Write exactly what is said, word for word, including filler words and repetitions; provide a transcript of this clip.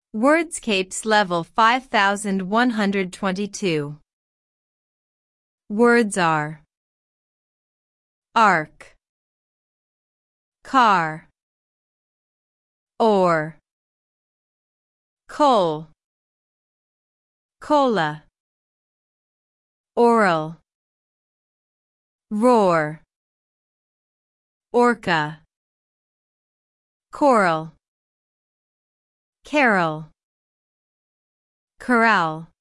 Wordscapes level five thousand one hundred twenty-two. Words are arc, car, or, coal, cola, oral, roar, orca, coral, carol, corral.